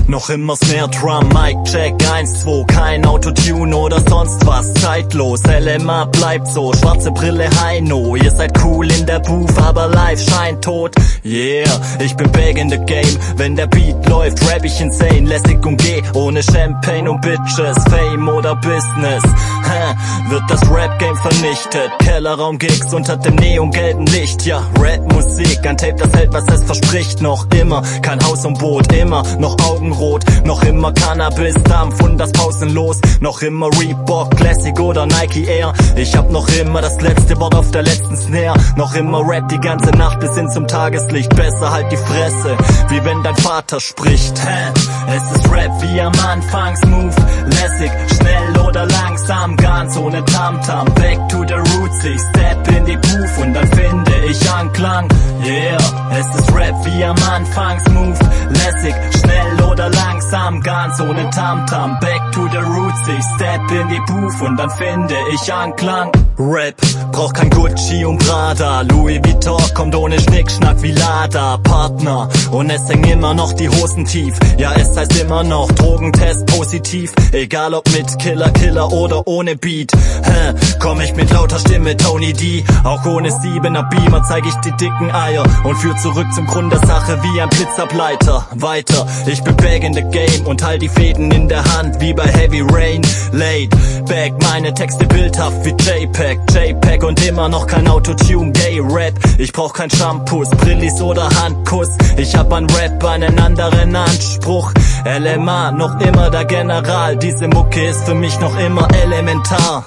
Noch immer Snare Drum, Mic Check 1, 2, kein Autotune oder sonst was, zeitlos, LMA bleibt so, schwarze Brille Heino, ihr seid cool in der Booth, aber live scheint tot, yeah, ich bin back in the game, wenn der Beat läuft, rap ich insane, lässig und geh, ohne Champagne und Bitches, Fame oder Business, wird das Rap-Game vernichtet, Kellerraum-Gigs unter dem neongelben Licht, ja, Rap-Musik, ein Tape, das hält, was es verspricht, noch immer, kein Haus und Boot, immer noch Augenrot, noch immer Cannabis-Dampf und das pausenlos, noch immer Reebok Classic oder Nike Air, ich hab noch immer das letzte Wort auf der letzten Snare, noch immer Rap die ganze Nacht bis hin zum Tageslicht, besser halt die Fresse, wie wenn dein Vater spricht, es ist Rap wie am Anfang, smooth, lässig, schnell oder langsam, ganz ohne Tamtam, back to the roots, ich step in die Booth und dann finde ich Anklang, yeah, es ist Rap wie am Anfang, smooth, lässig, schnell oder langsam, ganz ohne Tamtam, back to the roots, ich step in die Booth und dann finde ich Anklang. Rap braucht kein Gucci und Prada, Louis Vuitton kommt ohne Schnickschnack wie Lada, Partner und es hängen immer noch die Hosen tief, ja es heißt immer noch Drogentest positiv, egal ob mit Killer oder ohne Beat, komm ich mit lauter Stimme Tony D, auch ohne 7er Beamer zeig ich die dicken Eier und führ zurück zum Grund der Sache wie ein Blitzableiter, weiter, ich bin back in the game und halt die Fäden in der Hand wie bei Heavy Rain, laid back, meine Texte bildhaft wie JPEG und immer noch kein Autotune, Gay Rap, ich brauch kein Shampoos, Brillis oder Handkuss, ich hab an Rap einen anderen Anspruch, LMA noch immer der General, diese Mucke ist für mich noch immer elementar.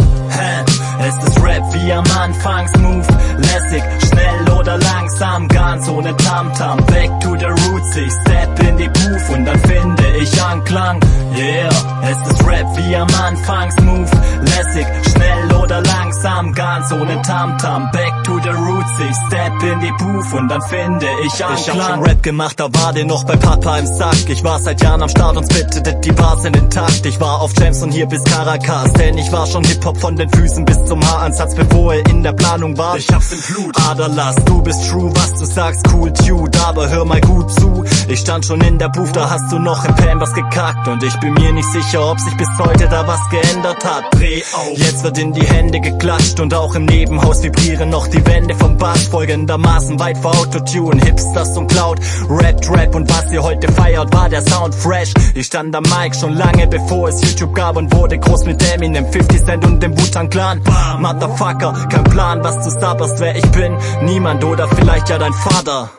Es ist Rap wie am Anfang, smooth, lässig, schnell oder langsam, ganz ohne Tamtam, back to the roots, ich step in die Booth und dann finde ich Anklang, yeah, es ist Rap wie am Anfang, smooth, lässig, schnell oder langsam, ganz ohne Tamtam, back to the roots, ich step in die Booth und dann finde ich Anklang. Ich hab schon Rap gemacht, da war der noch bei Papa im Sack, ich war seit Jahren am Start und spittete die Bars in den Takt, ich war auf Jams von hier bis Caracas, denn ich war schon Hip-Hop von den Füßen bis zum Haaransatz, bevor er in der Planung war. Ich hab's im Blut. Aderlass, du bist true, was du sagst, cool Dude, aber hör mal gut zu. Ich stand schon in der Booth, da hast du noch im Pan was gekackt und ich bin mir nicht sicher, ob sich bis heute da was geändert hat. Dreh auf. Jetzt wird in die Hände geklatscht und auch im Nebenhaus vibrieren noch die Wände vom Bass, folgendermaßen weit vor Autotune, Hipsters und Cloud, Rap und was ihr heute feiert, war der Sound fresh. Ich stand am Mic schon lange bevor es YouTube gab und wurde groß mit Eminem, 50 Cent und dem Wu-Tang Clan. Motherfucker, kein Plan, was du sabberst, wer ich bin, niemand oder vielleicht ja dein Vater.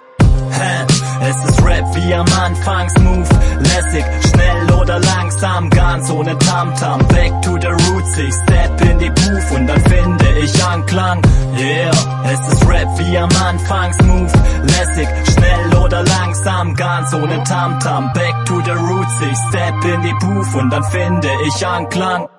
Es ist Rap wie am Anfang, smooth, lässig, schnell oder langsam, ganz ohne Tamtam, back to the roots, ich step in die Booth und dann finde ich Anklang, yeah, es ist Rap wie am Anfang, smooth, lässig, schnell oder langsam, ganz ohne Tamtam, back to the roots, ich step in die Booth und dann finde ich Anklang.